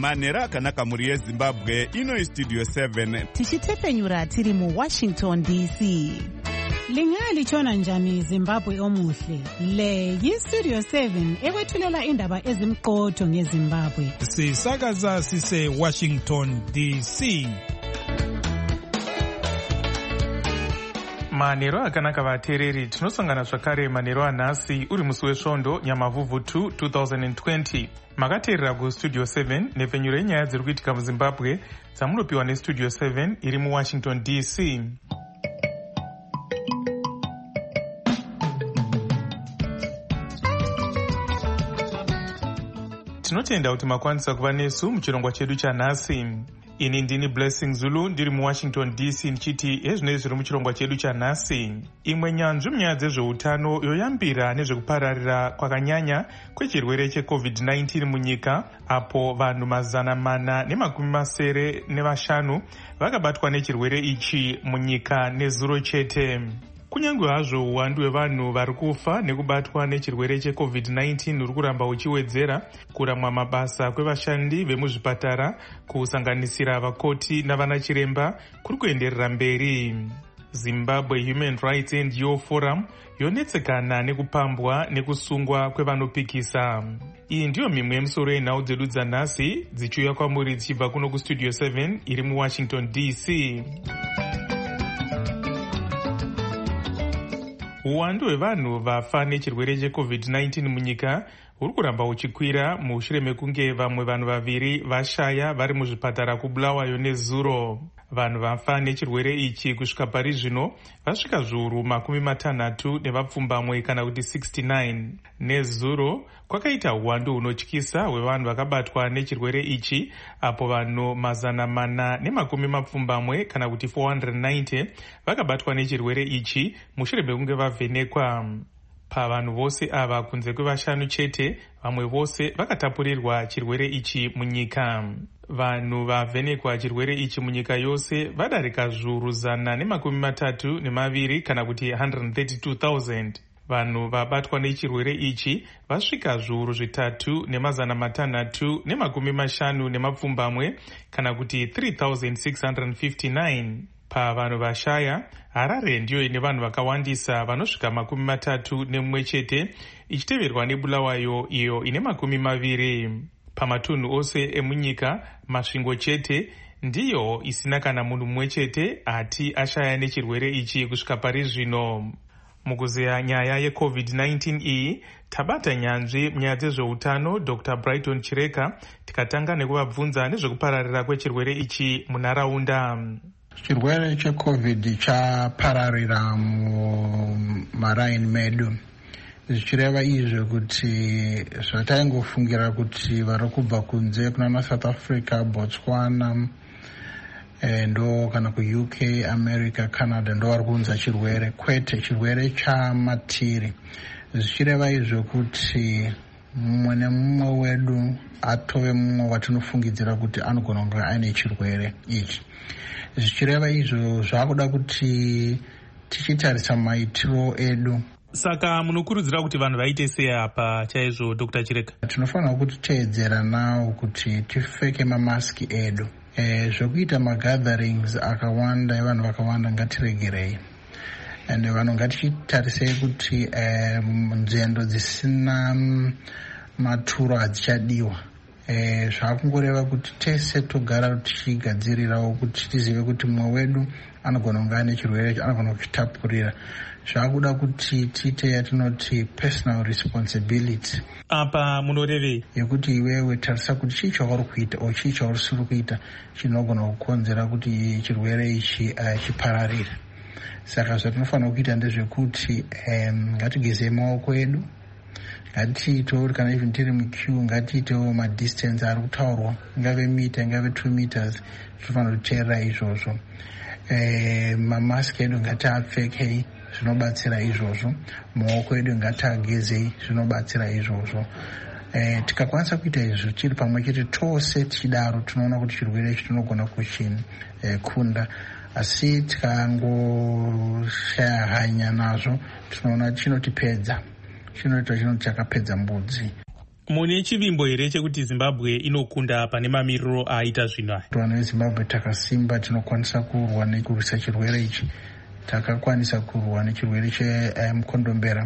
manhero akanaka mhuri yezimbabwe. Ino Studio 7 tichitefenyura tiri muWashington DC. Lingalitshona njani Zimbabwe omuhle? Le yi-Studio 7 ekwethulela indaba ezimqotho ngeZimbabwe. Sisakaza sise Washington DC. Manhero akanaka vateereri, tinosangana zvakare manhero anhasi uri musi wesvondo Nyamavhuvhutu 2020. Makateerera kuStudio 7 nepfenyuro yenyaya dziri kuitika muZimbabwe dzamunopiwa neStudio 7 iri muWashington DC. Tinotenda kuti makwanisa kuva nesu muchirongwa chedu chanhasi. Ini ndini Blessing Zulu ndiri muWashington DC ndichiti ezvinoi zviri muchirongwa chedu chanhasi. Imwe nyanzvi munyaya dzezveutano yoyambira nezvekupararira kwakanyanya kwechirwere cheCovid-19 munyika, apo vanhu 495 vakabatwa nechirwere ichi munyika nezuro chete. Kunyange hazvo uwandu hwevanhu vari kufa nekubatwa nechirwere cheCovid-19 uri kuramba uchiwedzera, kuramwa mabasa kwevashandi vemuzvipatara kusanganisira vakoti navanachiremba kuri kuenderera mberi. Zimbabwe Human Rights NGO Forum yonetsekana nekupambwa nekusungwa kwevanopikisa. Iyi ndiyo mimwe yemisoro yenhau dzedu dzanhasi dzichiuya kwamuri dzichibva kuno kuStudio 7 iri muWashington DC. Uwandu hwevanhu vafa nechirwere cheCovid-19 munyika uri kuramba uchikwira mushure mekunge vamwe vanhu 2 vashaya vari muzvipatara kuBulawayo nezuro. Vanhu vafa nechirwere ichi kusvika pari zvino vasvika zviuru 60 nevapfumbamwe kana kuti 69. Nezuro kwakaita uwandu hunotyisa hwevanhu vakabatwa nechirwere ichi, apo vanhu 420 kana kuti 490 vakabatwa nechirwere ichi mushure mekunge vavhenekwa. Pavanhu vose ava kunze kwevashanu chete, vamwe vose vakatapurirwa chirwere ichi munyika. Vanhu vavhenekwa chirwere ichi munyika yose vadarika zviuru 132 kana kuti 132,000. Vanhu vabatwa nechirwere ichi vasvika zviuru 3,650 kana kuti 3,659. Pavanhu vashaya, Harare ndiyo ine vanhu vakawandisa vanosvika 31 chete, ichiteverwa neBulawayo iyo ine 20. Pamatunhu ose emunyika, masvingo chete ndiyo isina kana munhu mumwe chete ati ashaya nechirwere ichi kusvika pari zvino. Mukuzeya nyaya yeCovid-19 iyi, tabata nyanzvi munyaya dzezveutano Dr. Brighton Chireka tikatanga nekuvabvunza nezvekupararira kwechirwere ichi munharaunda. Chirwere cheCovid chapararira mumaraini medu, zvichireva izvo kuti zvataingofungira kuti vari kubva kunze kunana South Africa, Botswana, ndo kana kuUK, America, Canada ndo vari kuunza chirwere. Kwete, chirwere chamatiri. Zvichireva izvo kuti mumwe nemumwe wedu atove mumwe watinofungidzira kuti anogona kunge aine chirwere ichi. Zvichireva izvo zvakuda kuti tichitarisa maitiro edu. Saka munokurudzira kuti vanhu vaite sei apa chaizvo Dr. Chireka? Tinofanira kuti teedzera nawo kuti tipfeke mamaski edu. Zvokuita magatherings akawanda evanhu vakawanda ngatiregerei. And vanhu ngatichitarisei kuti nzendo dzisina maturo hadzichadiwa. Zvakungoreva kuti tese togara tichigadzirirawo kuti tizive kuti mumwe wedu anogona kunge ane chirwere anogona kuchitapurira. Zvakuda kuti tiite yatinoti personal responsibility. Apa munorevei? Yekuti iwewe tarisa kuti chii chauri kuita o chii chauri usiri kuita chinogona kukonzera kuti chirwere ichi chipararire. Saka zvatinofanira kuita ndezvekuti ngatigezei maoko edu, ngatiitewo kana even tiri muqueue ngatiitewo madistance ari kutaurwa, ingave mita ingave 2 meters, tinofanira kuteerera izvozvo. Mamaski edu ngatiapfekei, zvinobatsira izvozvo. Maoko edu ngatiagezei, zvinobatsira izvozvo. Tikakwanisa kuita izvo tiri pamwe chete tose tichidaro, tinoona kuti chirwere ichi tinogona kuchikunda. Asi tikangoshaya hanya nazvo, tinoona chinotipedza. Chinoita chinoti chakapedza mbudzi. Mune chivimbo here chekuti Zimbabwe inokunda pane mamiriro aita zvino aya? Vanhu veZimbabwe takasimba, tinokwanisa kurwa nekurwisa chirwere ichi. Takakwanisa kurwa nechirwere chemukondombera.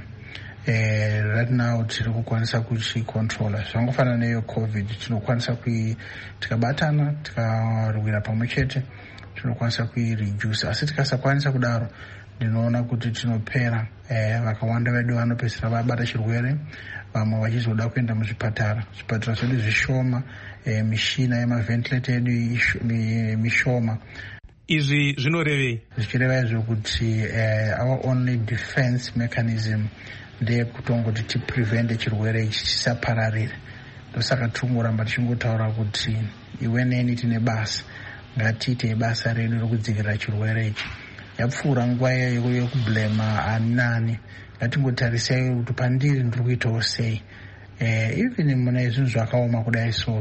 Right now tiri kukwanisa kuchikontrola. Zvangofanana neyo COVID, tinokwanisa tikabatana tikarwira pamwe chete tinokwanisa kuireduce. Asi tikasakwanisa kudaro, ndinoona kuti tinopera. Vakawanda vedu vanopedzisira vabata chirwere, vamwe vachizoda kuenda muzvipatara. Zvipatara zvedu zvishoma, mishina yemavhentileta edu mishoma. Izvi zvinorevei? Zvichireva izvo kuti our only defense mechanism ndeyekutongoti tiprevente chirwere ichi chisapararire. Ndosaka tirikungoramba tichingotaura kuti iwe neni tine basa, ngatiite basa redu rokudzivirira chirwere ichi. Yapfuura nguva yekublema ani nani, ngatingotarisai kuti pandiri ndiri kuitawo sei. Even mune zvinhu zvakaoma kudai so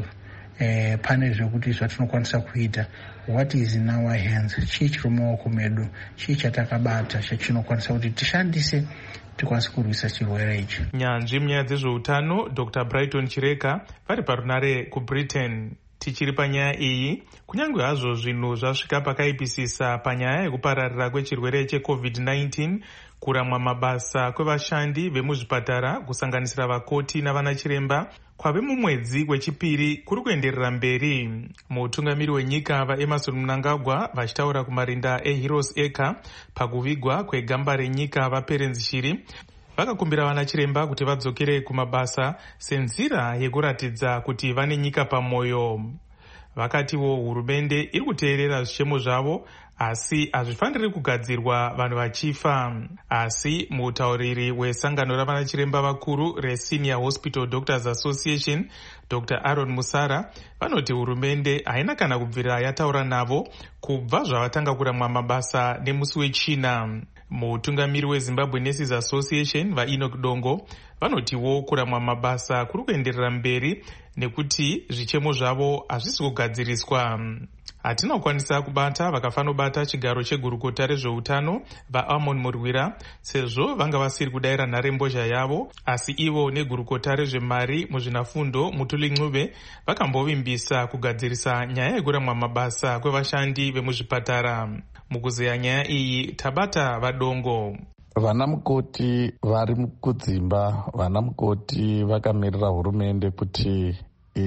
pane zvekuti zvatinokwanisa kuita. What is in our hands? Chii chiri mumaoko medu? Chii chatakabata chachinokwanisa kuti tishandise tikwanisa kurwisa chirwere ichi? Nyanzvi munyaya dzezveutano Dr. Brighton Chireka vari parunare kuBritain. Tichiri panyaya iyi, kunyange hazvo zvinhu zvasvika pakaipisisa panyaya yekupararira kwechirwere cheCovid-19, kuramwa mabasa kwevashandi vemuzvipatara kusanganisira vakoti navanachiremba kwave mumwedzi wechipiri kuri kuenderera mberi. Mutungamiri wenyika vaEmmerson Mnangagwa vachitaura kumarinda eHeroes Acre pakuvigwa kwegamba renyika vaPerenzi Shiri vakakumbira vanachiremba kuti vadzokere kumabasa senzira yekuratidza kuti vane nyika pamwoyo. Vakatiwo hurumende iri kuteerera zvichemo zvavo, asi hazvifaniri kugadzirwa vanhu vachifa. Asi mutauriri wesangano ravanachiremba vakuru reSenior Hospital Doctors Association, Dr. Aaron Musara, vanoti hurumende haina kana kubvira yataura navo kubva zvavatanga kuramwa mabasa nemusi wechina. Mutungamiri weZimbabwe Nurses Association vaEnoch Dongo vanotiwo kuramwa mabasa kuri kuenderera mberi nekuti zvichemo zvavo hazvisi kugadziriswa. Hatina kukwanisa kubata vakafanobata chigaro chegurukota rezveutano vaAmon Murwira sezvo vanga vasiri kudayira nharembozha yavo, asi ivo negurukota rezvemari muzvinafundo Mutuli Ncube vakambovimbisa kugadzirisa nyaya yekuramwa mabasa kwevashandi vemuzvipatara. Mukuzeya nyaya iyi tabata vaDongo. Vana mukoti vari kudzimba, vana mukoti vakamirira hurumende kuti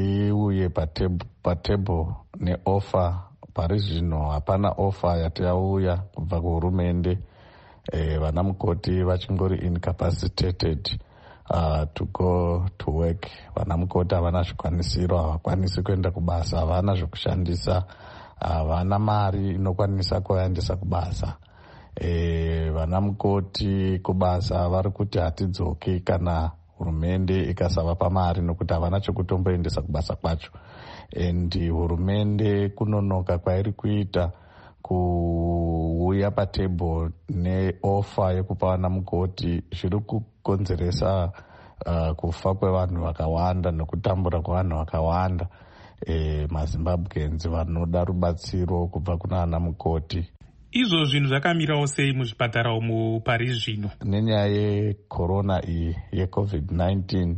iuye patebho neofa. Pari zvino hapana ofa yati yauya kubva kuhurumende. Vana mukoti vachingori incapacitated to go to work. Vana mukoti havana zvikwanisiro, havakwanisi kuenda kubasa, havana zvekushandisa, havana mari inokwanisa kuvaendesa kubasa. Vana mukoti kubasa vari kuti hatidzoki kana hurumende ikasavapa mari, nokuti havana chekutomboendesa kubasa kwacho. And hurumende kunonoka kwairi kuita kuuya patebho neofa yekupa vana mukoti zviri kukonzeresa kufa kwevanhu vakawanda nekutambura kwevanhu vakawanda. MaZimbabweans vanoda rubatsiro kubva kuna vana mukoti. Izvo zvinhu zvakamirawo sei muzvipatara umu pari zvino? Nenyaya yecorona iyi yeCovid-19,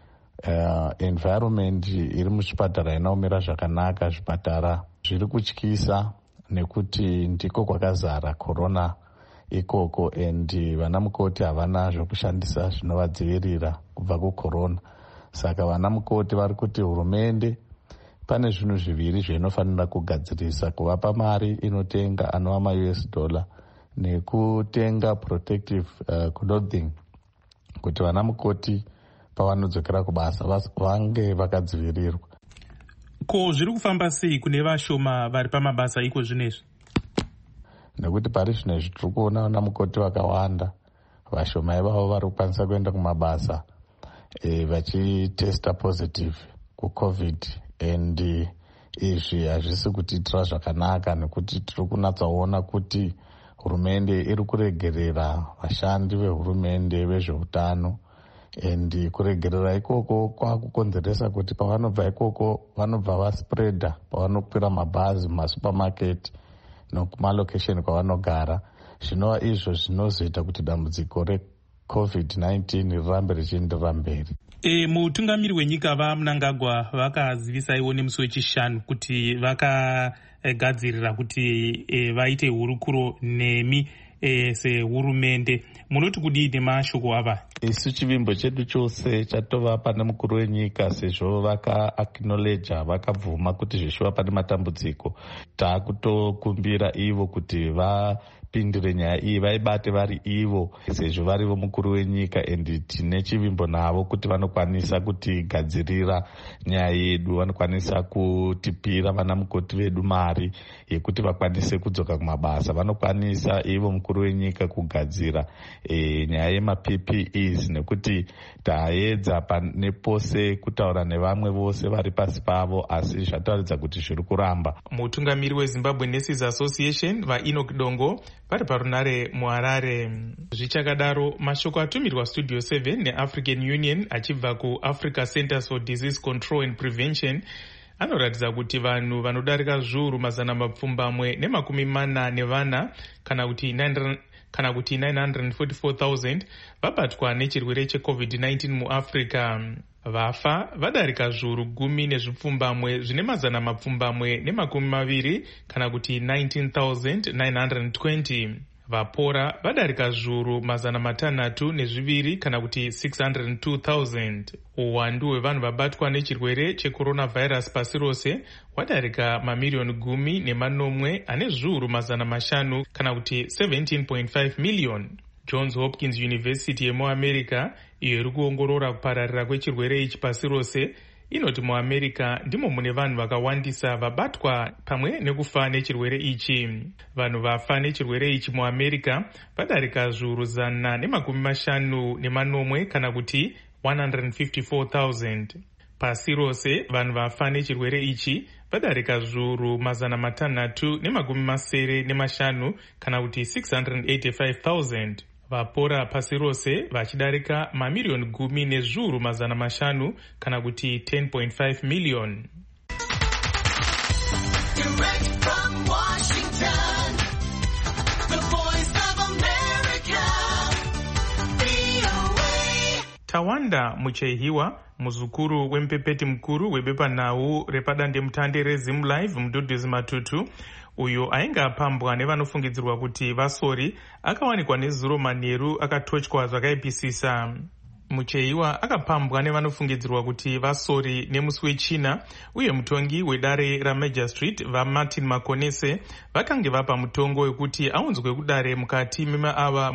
environment iri muzvipatara inaomira zvakanaka. Zvipatara zviri kutyisa nekuti ndiko kwakazara corona ikoko, and vana mukoti havana zvokushandisa zvinovadzivirira kubva kucorona. Saka vana mukoti vari kuti hurumende pane zvinhu zviviri zvainofanira kugadzirisa: kuvapa mari inotenga anova $US nekutenga protective clothing kuti vana mukoti pavanodzokera kubasa vange vakadzivirirwa. Ko zviri kufamba sei kune vashoma vari pamabasa iko zvinezvi? Nekuti pari zvinezvi tiri kuona vana mukoti vakawanda, vashoma ivavo vari kukwanisa kuenda kumabasa vachitesta positive kuCovid. And izvi hazvisi kutiitira zvakanaka, nekuti tiri kunatsaona kuti hurumende iri kuregerera vashandi vehurumende vezveutano, and kuregerera ikoko kwakukonzeresa kuti pavanobva ikoko vanobva vaspreada pavanokwira mabhazi mumasupermarket nokumalokesheni kwavanogara. Zvinova izvo zvinozoita kuti dambudziko reCovid-19 rirambe richienderera mberi. Mutungamiri wenyika vaMnangagwa vakazivisaiwo nemusi wechishanu kuti vakagadzirira kuti vaite hurukuro nemi sehurumende. Munoti kudii nemashoko ava? Isu chivimbo chedu chose chatova pane mukuru wenyika, sezvo vaka-acknowledge, vakabvuma kuti zvishuva pane matambudziko. Taakutokumbira ivo kuti vapindire nyaya iyi, vaibate vari ivo, sezvo varivo mukuru wenyika, endi tine chivimbo navo kuti vanokwanisa kutigadzirira nyaya yedu, vanokwanisa kutipira vana mukoti vedu mari yekuti vakwanise kudzoka kumabasa, vanokwanisa ivo mukuru wenyika kugadzira nyaya yema-PPEs, nekuti taedza nepose kutaura nevamwe vose vari pasi pavo, asi zvataridza kuti zviri kuramba. Mutungamiri weZimbabwe Nurses Association vaEnoch Dongo vari parunare muHarare. Zvichakadaro, mashoko atumirwa Studio 7 neAfrican Union achibva kuAfrica Centers for Disease Control and Prevention anoratidza kuti vanhu vanodarika zviuru 440 kana kuti 944,000 vabatwa nechirwere cheCovid-19 muAfrica. Vafa vadarika zviuru 10 zvine 120 kana kuti 19,920. Vapora vadarika zviuru 602 kana kuti 602,000. Uwandu hwevanhu vabatwa nechirwere checoronavirus pasi rose hwadarika mamiliyoni 10 ane zviuru 500 kana kuti 17.5 miliyoni. Johns Hopkins University yemuAmerica, iyo iri kuongorora kupararira kwechirwere ichi pasi rose, inoti muAmerica ndimo mune vanhu vakawandisa vabatwa pamwe nekufa nechirwere ichi. Vanhu vafa nechirwere ichi muAmerica vadarika zviuru 150 kana kuti 154,000. Pasi rose vanhu vafa nechirwere ichi vadarika zviuru 375 kana kuti 685,000. Vapora pasi rose vachidarika mamiliyoni 10 nezviuru 500 kana kuti 10.5 miliyoni. Tawanda Muchehiwa, muzukuru wemupepeti mukuru webepanhau repadandemutande reZimLive Mudhudhuzi Matutu, uyo ainge apambwa nevanofungidzirwa kuti vasori, akawanikwa nezuro manheru akatotywa zvakaipisisa. Muchehiwa akapambwa nevanofungidzirwa kuti vasori nemusi wechina, uye mutongi wedare raMajor Street vaMartin Makonese vakange vapa mutongo wekuti aunzwe kudare mukati memaava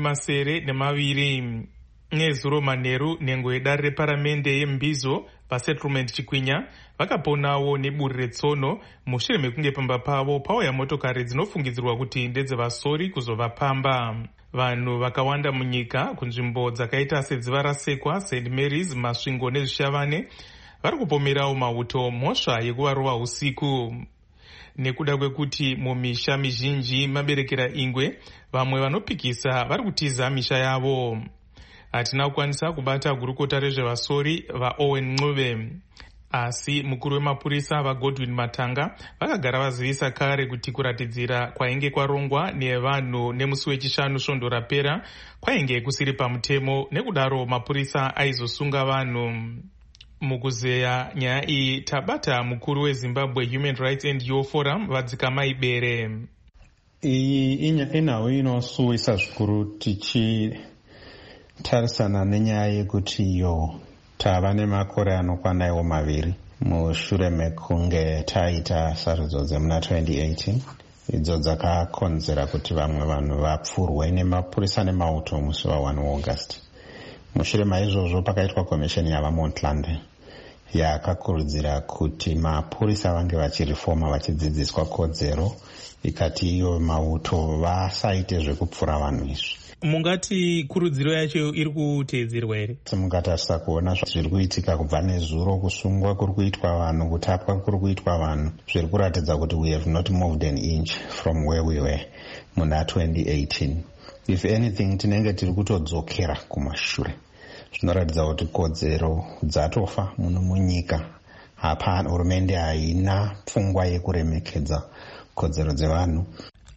72. Nezuro manheru nhengo yedare reparamende yeMbizo pasettlement Chikwinya vakaponawo neburi retsono mushure mekunge pamba pavo pauya motokari dzinofungidzirwa kuti ndedzevasori kuzovapamba. Vanhu vakawanda munyika kunzvimbo dzakaita sedziva rasekwa, St Mary's, Masvingo nezvishavane vari kupomerawo mauto mhosva yekuvarova usiku. Nekuda kwekuti mumisha mizhinji maberekera ingwe, vamwe vanopikisa vari kutiza misha yavo. Hatina kukwanisa kubata gurukota rezvevasori vaOwen Ncube, asi mukuru wemapurisa vaGodwin Matanga vakagara vazivisa kare kuti kuratidzira kwainge kwarongwa nevanhu nemusi wechishanu svondo rapera kwainge kusiri pamutemo, nekudaro mapurisa aizosunga vanhu. Mukuzeya nyaya iyi tabata mukuru weZimbabwe Human Rights NGO Forum Vadzikamai Bere. Iyi inhau inosuwisa zvikuru tichitarisana nenyaya yekuti iyo tava nemakore anokwanaiwo 2 mushure mekunge taita sarudzo dzemuna 2018 idzo dzakakonzera kuti vamwe vanhu vapfurwe nemapurisa nemauto musi wa1 August. Mushure maizvozvo pakaitwa komisheni yavaMontland yakakurudzira kuti mapurisa vange vachirifoma, vachidzidziswa kodzero, ikati iyo mauto vasaite zvekupfura vanhu izvi. Mungati kurudziro yacho iri kuteedzerwa here? Mungatarisa kuona zviri kuitika kubva nezuro, kusungwa kuri kuitwa vanhu, kutapwa kuri kuitwa vanhu, zviri kuratidza kuti we have not moved an inch from where we were muna 2018. If anything, tinenge tiri kutodzokera kumashure. Zvinoratidza kuti kodzero dzatofa muno munyika. Hapana, hurumende haina pfungwa yekuremekedza kodzero dzevanhu.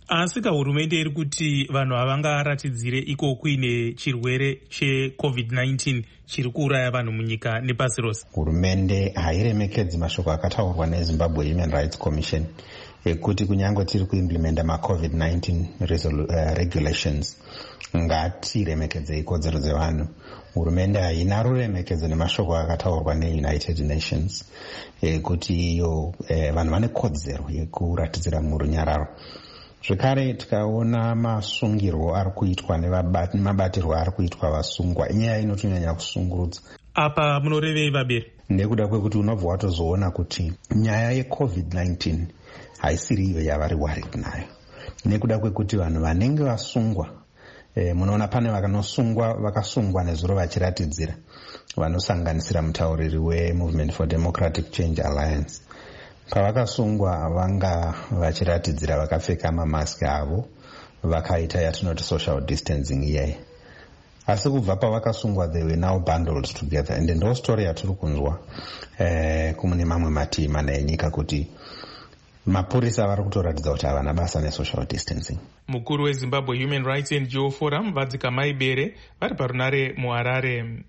Asi hurumende iri kuti vanhu havangaratidzire iko kuine chirwere cheCovid-19 chiri kuuraya vanhu munyika nepasi rose. Hurumende hairemekedzi mashoko akataurwa neZimbabwe Human Rights Commission ekuti kunyange tiri kuimplementa maCovid-19 regulations ngatiremekedzei kodzero dzevanhu. Hurumende haina ruremekedzo nemashoko akataurwa neUnited Nations ekuti iyo vanhu vane kodzero yekuratidzira murunyararo. Zvekare tikaona masungirwo ari kuitwa nemabatirwo ari kuitwa vasungwa, inyaya inotonyanya kusungurudza. Apa munorevei Vaberi? Nekuda kwekuti unobva watozoona kuti nyaya yeCovid-19 haisiri iyo yavari worried nayo, nekuda kwekuti vanhu vanenge vasungwa, munoona pane vakasungwa nezuro vachiratidzira, vanosanganisira mutauriri weMovement for Democratic Change Alliance. Pavakasungwa vanga vachiratidzira vakapfeka mamaski avo, vakaita yatinoti social distancing iyeyi. Asi kubva pavakasungwa they were now bundled together, and ndo story yatiri kunzwa kumune mamwe mativi mana enyika kuti mapurisa vari kutoratidza kuti havana basa nesocial distancing. Mukuru weZimbabwe Human Rights NGO Forum Vadzika Maibere vari parunare muHarare.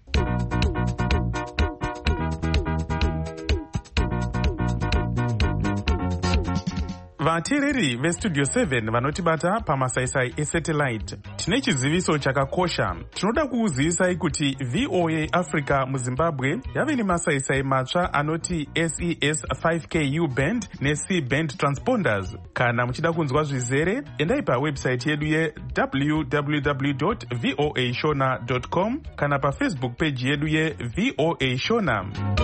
Vateereri veStudio 7 vanotibata pamasaisai esatellite, tine chiziviso chakakosha. Tinoda kukuzivisai kuti VOA Africa muZimbabwe yave nemasaisai matsva anoti SES 5K U-band neC-band transponders. Kana muchida kunzwa zvizere, endai pawebsite yedu ye www.voashona.com kana paFacebook page yedu yeVOA Shona.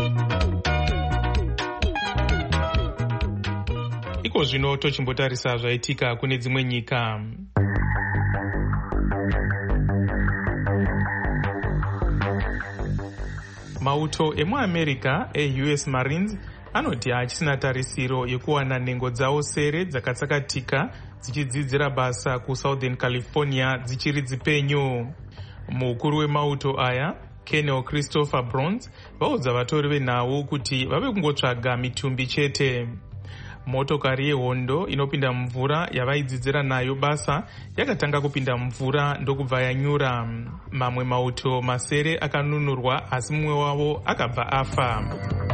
Iko zvino tochimbotarisa zvaitika kune dzimwe nyika. Mauto emuAmerica US Marines anoti hachisina tarisiro yekuwana nhengo dzawo sere dzakatsakatika dzichidzidzira basa kuSouthern California dzichiri dzipenyu. Mukuru wemauto aya Colonel Christopher Bronze vaudza vatori venhau kuti vave kungotsvaga mitumbi chete. Motokari yehondo inopinda mvura yavaidzidzira nayo basa yakatanga kupinda mvura ndokubva yanyura. Mamwe mauto masere akanunurwa asi mumwe wavo akabva afa.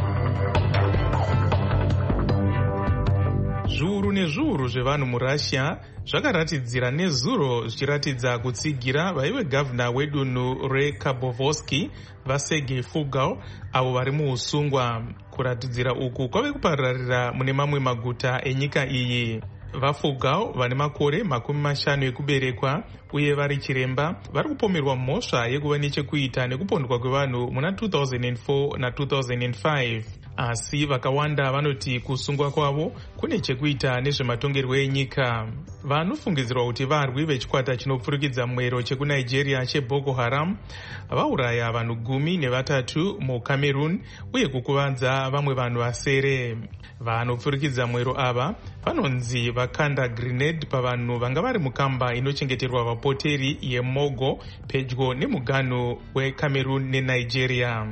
Zviuru nezviuru zvevanhu muRussia zvakaratidzira nezuro zvichiratidza kutsigira vaive gavhuna wedunhu reKhabovsky vaSergei Fugel avo vari muusungwa. Kuratidzira uku kwave kupararira mune mamwe maguta enyika iyi. VaFugel vane makore 50 ekuberekwa uye vari chiremba vari kupomerwa mhosva yekuva nechekuita nekupondwa kwevanhu muna 2004 na2005. Asi vakawanda vanoti kusungwa kwavo kune chekuita nezvematongerwo enyika. Vanofungidzirwa kuti varwi vechikwata chinopfurikidza mwero chekuNigeria cheBoko Haram vauraya vanhu 13 muCameroon uye kukuvadza vamwe vanhu vasere. Vanopfurikidza mwero ava vanonzi vakanda grenade pavanhu vanga vari mukamba inochengeterwa vapoteri yeMogo pedyo nemuganhu weCameroon neNigeria.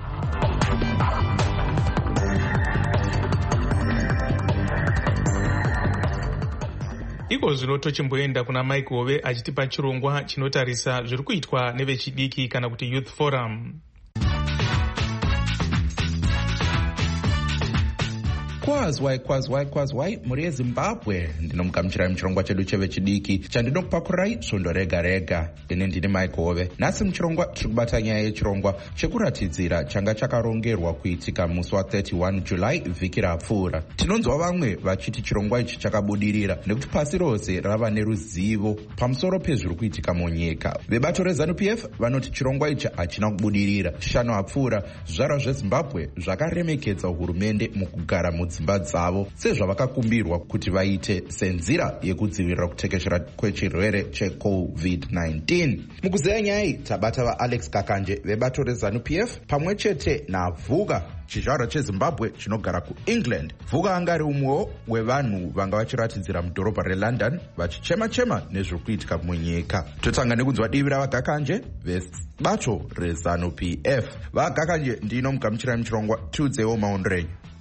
Iko zvino tochimboenda kuna Mike Hove achitipa chirongwa chinotarisa zviri kuitwa nevechidiki kana kuti Youth Forum. Kwazwai muri yeZimbabwe, ndinomugamuchirai muchirongwa chedu chevechidiki chandinokupakurai svondo rega rega. Ndine Mike Hove. Nhasi muchirongwa tiri kubata nyaya yechirongwa chekuratidzira changa chakarongerwa kuitika musi wa31 July vhiki rapfuura. Tinonzwa vamwe vachiti chirongwa ichi chakabudirira nekuti pasi rose rava neruzivo pamusoro pezviri kuitika munyika. Vebato reZANU-PF vanoti chirongwa ichi hachina kubudirira. Shano apfuura zvizvarwa zveZimbabwe zvakaremekedza hurumende mukugara mudzimba dzavo sezvavakakumbirwa kuti vaite senzira yekudzivirira kutekeshera kwechirwere cheCovid-19. Mukuzeya nyaya iyi tabata vaAlex Kakanje vebato reZANU-PF pamwe chete naVhuka chizvarwa cheZimbabwe chinogara kuEngland. Vhuka anga ari umwewo wevanhu vanga vachiratidzira mudhorobha reLondon vachichema-chema nezviri kuitika munyika. Totanga nekunzwa divi ravagakanje vebato reZANU-PF. Vagakanje ndinomugamuchirai muchirongwa tiudzewo maonero enyu.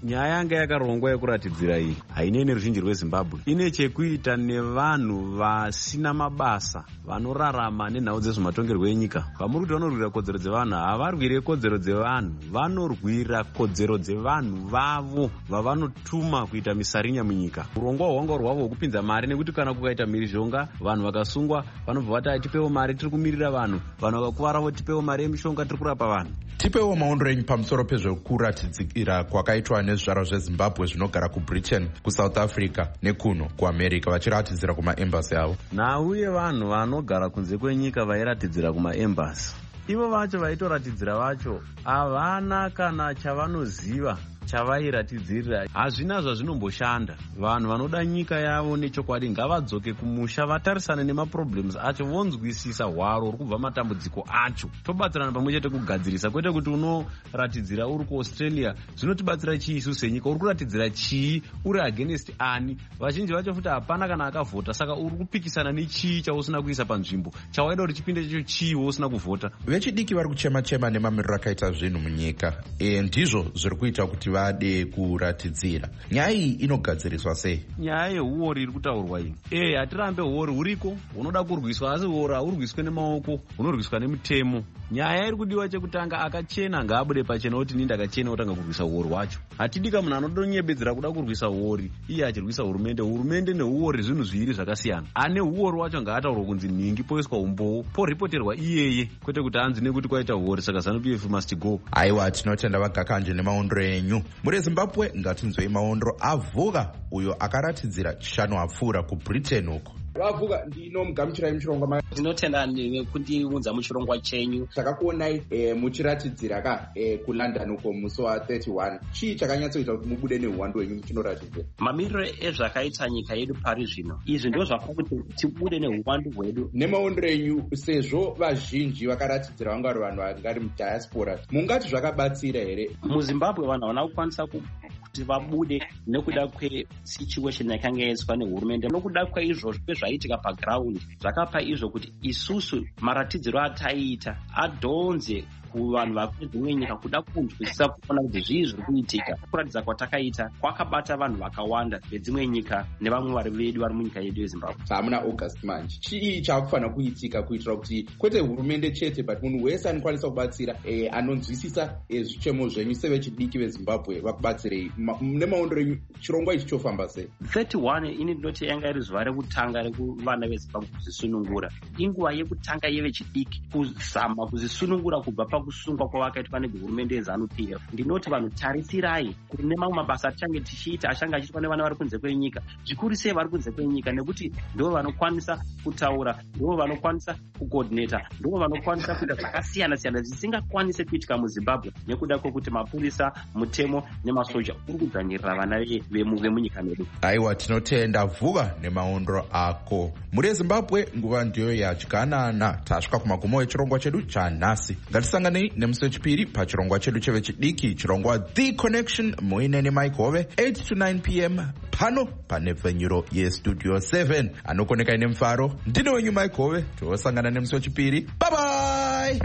nyaya yanga yakarongwa yekuratidzira iyi hainei neruzhinji rwezimbabwe, ine chekuita nevanhu vasina mabasa vanorarama nenhau dzezvematongerwo enyika. Vamuri kuti vanorwira kodzero dzevanhu, havarwire kodzero dzevanhu, vanorwira kodzero dzevanhu vavo vavanotuma kuita misarinya munyika. Urongwa hwanga hwavo hwekupinza mari, nekuti kana kukaita mhirizhonga vanhu vakasungwa vanobva vati tipewo mari, tiri kumirira vanhu vakakuvarawo, tipewo mari yemishonga, tiri kurapa vanhu. Tipewo maondro enyu pamusoro pezvekuratidzira kwakaitwa nezvizvarwa zvezimbabwe zvinogara kubritain, kusouth africa nekuno kuamerica vachiratidzira kumaembasi avo. Nhau yevanhu vanogara kunze kwenyika vairatidzira kumaembasi, ivo vacho vaitoratidzira vacho havana kana chavanoziva chavairatidzirira. Hazvina zvazvinomboshanda. Vanhu vanoda nyika yavo nechokwadi ngavadzoke kumusha, vatarisane nemaproblems acho, vonzwisisa hwaro uri kubva matambudziko acho, tobatsirana pamwe chete kugadzirisa, kwete kuti unoratidzira uri kuaustralia. Zvinotibatsira chii isu senyika? Uri kuratidzira chii? Uri against ani? Vazhinji vacho futi hapana kana akavhota, saka uri kupikisana nechii chausina kuisa panzvimbo, chawaida kuti chipinde chacho chii wousina kuvhota. Vechidiki vari kuchema-chema nemamiriro akaita zvinhu munyika, ndizvo zviri kuita kuti vade kuratidzira. Nyaya iyi inogadziriswa sei? Nyaya yehuori iri kutaurwa iyi, hatirambe huori huriko, hunoda kurwiswa, asi huori haurwiswe nemaoko, hunorwiswa nemutemo. Nyaya iri kudiwa chekutanga, akachena ngaabude pachena, kuti nini ndakachena otanga kurwisa huori hwacho. Hatidika munhu anodonyebedzera kuda kurwisa huori iye achirwisa hurumende. Hurumende nehuori zvinhu zviviri zvakasiyana. Ane huori wacho ngaataurwa kunzi nhingi, poiswa umbowo, poripoterwa iyeye, kwete kuti anzi nekuti kwaita huori saka ZANU-PF must go. Aiwa, tinotenda Vagakanje nemaondro enyu. Muri Zimbabwe ngatinzwei maondro aVhuga, uyo akaratidzira chishanu apfuura kubritain uko. Vavuga, ndinomugamuchirai muchirongwa. Ndinotenda nekundiudza muchirongwa chenyu. Takakuonai muchiratidzira kuLondon uko musi wa31. Chii chakanyatsoita kuti mubude neuwandu wenyu muchinoratidzira? Mamiriro ezvakaita nyika yedu pari zvino, izvi ndizvo zvakakuti tibude neuwandu hwedu. Nemaondro enyu, sezvo vazhinji vakaratidzira vanga vari vanhu vangari mudiaspora, mungati zvakabatsira here? MuZimbabwe vanhu havana kukwanisa kuti vabude nekuda kwesituation yakanga yaiswa nehurumende, nokuda kwaizvozvo kwezvaitika paground zvakapa izvo kuti isusu maratidziro ataiita adhonze kuvanhu vari dzimwe nyika kuda kunzwisisa kuona kuti zvii zviri kuitika. Kuratidza kwatakaita kwakabata vanhu vakawanda vedzimwe nyika nevamwe vari vedu vari munyika yedu yeZimbabwe. Hamuna August manje, chii chakufanira kuitika kuitira kuti kwete hurumende chete but munhu wese anokwanisa kubatsira anonzwisisa zvichemo zvenyu sevechidiki veZimbabwe vakubatsirei? Nemaondro enyu chirongwa ichi chofamba sei? 31 ini ndinoti yanga iri zuva rekutanga rekuvana veZimbabwe kuzisunungura. Inguva yekutanga yevechidiki kuzama kuzisunungura kubva pakusungwa kwavakaitwa nehurumende yeZANU-PF. Ndinoti vanhu tarisirai kuti nemamwe mabasa atichange tichiita achange achiitwa nevana vari kunze kwenyika, zvikuru sei vari kunze kwenyika, nekuti ndo vanokwanisa kutaura, ndo vanokwanisa kucoordinata, ndo vanokwanisa kuita zvakasiyana-siyana zvisingakwanise kuitika muZimbabwe nekuda kwekuti mapurisa, mutemo nemasoja uri kudzvanyirira vana vemunyika medu. Aiwa, tinotenda Vhuga nemaondro ako. Muri Zimbabwe nguva ndiyo yadyanana. Tasvika kumagumo echirongwa chedu chanhasi. Ngatisanganei nemusi wechipiri pachirongwa chedu chevechidiki, chirongwa The Connection, muine neMike Hove, 8 to 9 p.m. pano pane vhenyuro yestudio 7. Anokoneka ine mufaro, ndine wenyu Mike Hove. Tosangana nemusi wechipiri. Bye bye.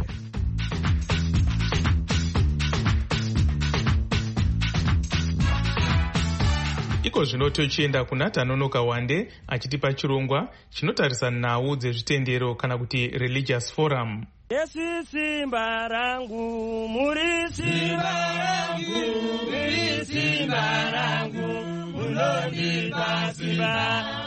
Iko zvino tochienda kuna Tanonoka Wande achitipa chirongwa chinotarisa nhau dzezvitendero kana kuti religious forum. Yesu simba rangu, muri simba rangu, muri simba rangu, munondipa simba.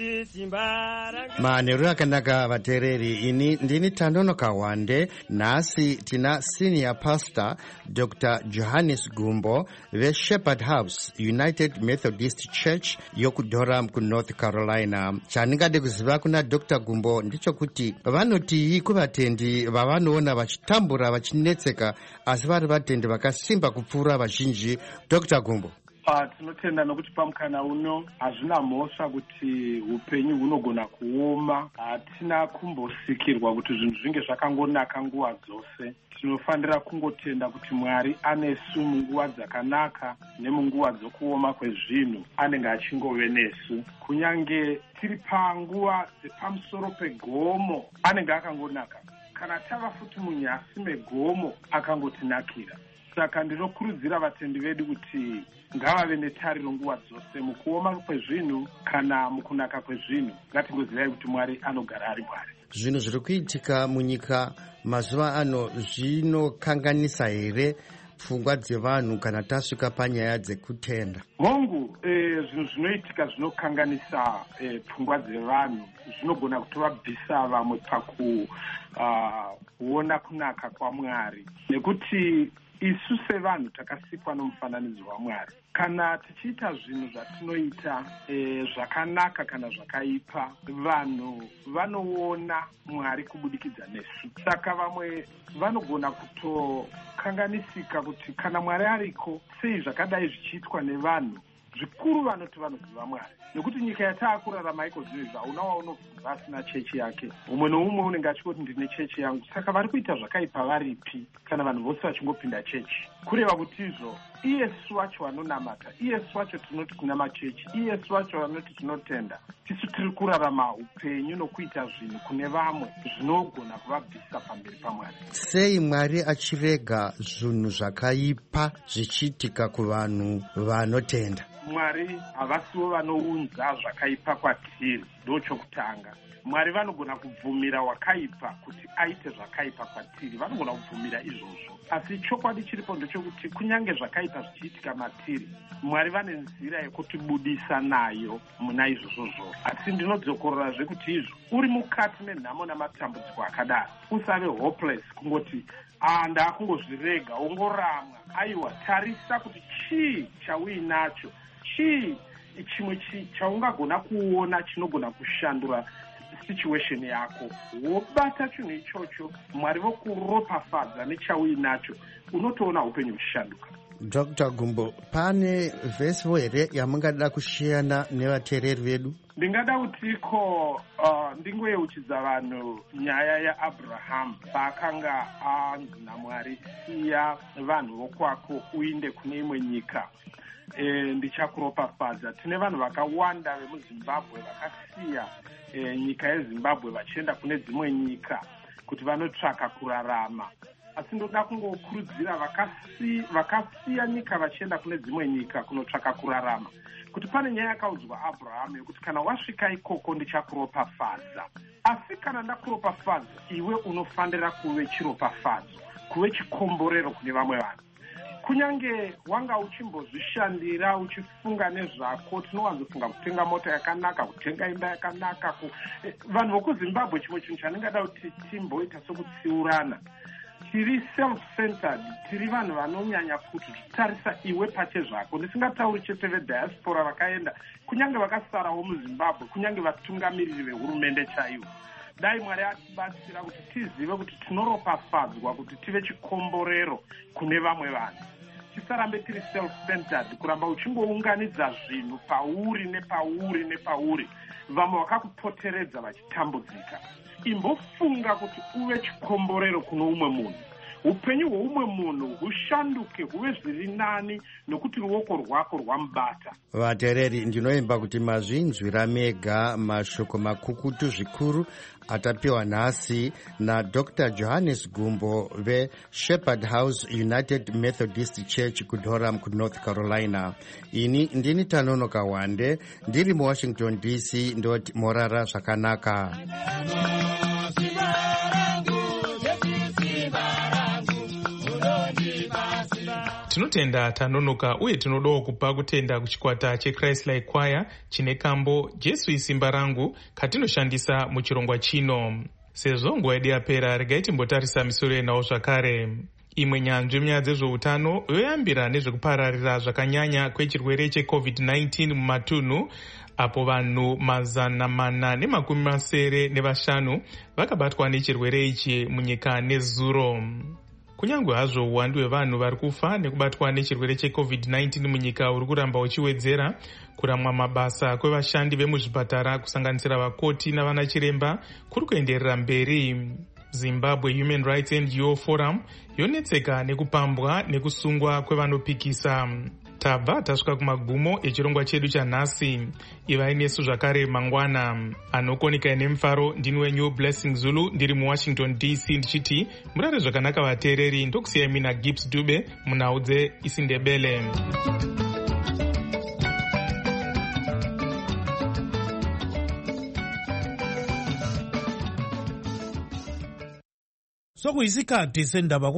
Manheru akanaka vateereri, ini ndini Tanonoka Wande. Nhasi tina senior pastor Dr. Johannes Gumbo veShepherd House United Methodist Church yokuDurham kuNorth Carolina. Chandingade kuziva kuna Dr. Gumbo ndichokuti vanoti kuvatendi vavanoona vachitambura vachinetseka asi vari vatendi vakasimba kupfuura vazhinji. Dr. Gumbo: tinotenda nokuti pamukana uno hazvina mhosva kuti upenyu hunogona kuoma. Hatina kumbosikirwa kuti zvinhu zvinge zvakangonaka nguva dzose. Tinofanira kungotenda kuti Mwari anesu munguva dzakanaka nemunguva dzokuoma kwezvinhu anenge achingove nesu. Kunyange tiri panguva dzepamusoro pegomo anenge akangonaka. Kana tava futi munyasi megomo akangotinakira. saka ndinokurudzira vatendi vedu kuti ngavave netariro nguva dzose mukuoma kwezvinhu kana mukunaka kwezvinhu. Ngatingozivai kuti Mwari anogara ari Mwari. Zvinhu zviri kuitika munyika mazuva ano zvinokanganisa here pfungwa dzevanhu kana tasvika panyaya dzekutenda? Hongu, zvinhu zvinoitika zvinokanganisa pfungwa dzevanhu, zvinogona kutovabvisa vamwe pakuona kunaka kwaMwari, nekuti isu sevanhu takasikwa nomufananidzo waMwari. Kana tichiita zvinhu zvatinoita zvakanaka kana zvakaipa, vanhu vanoona Mwari kubudikidza nesu. Saka vamwe vanogona kutokanganisika kuti kana Mwari ariko, sei zvakadai zvichiitwa nevanhu. Zvikuru vanoti vanoziva Mwari, nekuti nyika yataakurarama iko zvinhu hauna waunobva asina chechi yake. Umwe noumwe unenge achikoti ndine chechi yangu. Saka vari kuita zvakaipa varipi kana vanhu vose vachingopinda chechi? Kureva kuti izvo iyesu wacho vanonamata, iyesu wacho tinoti kuna machechi, iyesu wacho vanoti tinotenda, tisu tiri kurarama upenyu nokuita zvinhu kune vamwe zvinogona kuvabvisa pamberi paMwari. Sei Mwari achirega zvinhu zvakaipa zvichiitika kuvanhu vanotenda? Mwari havasiwo vanounza zvakaipa kwatiri, ndochokutanga. Mwari vanogona kubvumira wakaipa kuti aite zvakaipa kwatiri, vanogona kubvumira izvozvo. Asi chokwadi chiripo ndechokuti kunyange zvakaipa zvichiitika matiri, Mwari vane nzira yekutibudisa nayo muna izvozvo. Asi ndinodzokorerazve kuti izvo uri mukati menhamo namatambudziko akadaro, usave hopeless kungoti ndakungozvirega, ongoramwa. Aiwa, tarisa kuti chii chauinacho, chii chimwe chaungagona kuona chinogona kushandura situation yako. Wobata chinhu ichocho, Mwari vokuropafadza nechauinacho, unotoona upenyu uchishanduka. Dr. Gumbo, pane vhesiwo here yamungada kushiyana nevateereri vedu? Ndingada kutiko ndingoyeuchidza vanhu nyaya yaAbhurahama paakanga anzi naMwari, siya vanhu vokwako uinde kune imwe nyika, ndichakuropafadza. Tine vanhu vakawanda vemuZimbabwe vakasiya nyika yeZimbabwe vachienda kune dzimwe nyika kuti vanotsvaka kurarama. Asi ndoda kungokurudzira vakasiya nyika vachienda kune dzimwe nyika kunotsvaka kurarama, kuti pane nyaya yakaudzwa Abraham yokuti kana wasvika ikoko ndichakuropafadza. Asi kana ndakuropafadza, iwe unofanira kuve chiropafadzo, kuve chikomborero kune vamwe vanhu. Kunyange wanga uchimbozvishandira uchifunga nezvako, tinowanzofunga kutenga mota yakanaka, kutenga imba yakanaka. Vanhu vokuZimbabwe, chimwe chinhu chandingada kuti timboita sokutsiurana, tiri self-centered, tiri vanhu vanonyanya kuti tarisa iwe pache zvako. Ndisingatauri chete vediaspora vakaenda, kunyange vakasarawo muZimbabwe, kunyange vatungamiriri vehurumende chaivo. Dai Mwari atibatsira kuti tizive kuti tinoropafadzwa, kuti tive chikomborero kune vamwe vanhu. Tisarambe tiri self-centered, kuramba uchingounganidza zvinhu pauri nepauri nepauri, vamwe vakakupoteredza vachitambudzika. Imbofunga kuti uve chikomborero kuno umwe munhu. Upenyu hwoumwe munhu hushanduke huve zviri nani, nokuti ruoko rwako rwamubata. Vateereri, ndinoimba kuti mazvinzwira mega mashoko makukutu zvikuru atapiwa nhasi naDr. Johannes Gumbo veShepherd House United Methodist Church kuDurham kuNorth Carolina. Ini ndini Tanonoka Wande, ndiri muWashington DC, ndoti morara zvakanaka. Tinotenda Tanonoka uye tinodawo kupa kutenda kuchikwata cheChrist Like Choir chine kambo Jesu isimba rangu katinoshandisa muchirongwa chino. Sezvo nguva yedu yapera, regai timbotarisa misoro yenawo zvakare. Imwe nyanzvi munyaya dzezveutano yoyambira nezvekupararira zvakanyanya kwechirwere cheCovid-19 mumatunhu, apo vanhu 495 vakabatwa nechirwere ichi munyika nezuro. Kunyange hazvo uwandu hwevanhu vari kufa nekubatwa nechirwere cheCovid-19 munyika uri kuramba uchiwedzera, kuramwa mabasa kwevashandi vemuzvipatara kusanganisira vakoti navanachiremba kuri kuenderera mberi. Zimbabwe Human Rights NGO Forum yonetseka nekupambwa nekusungwa kwevanopikisa. tabva tasvika kumagumo echirongwa chedu chanhasi. Ivai nesu zvakare mangwana. Anokonika nemufaro ndini wenyu Blessing Zulu ndiri muWashington DC ndichiti murare zvakanaka vateereri. Ndokusiyai mina Gibbs Dube munhau dzeIsindebele. Sokuyisikhathi sendaba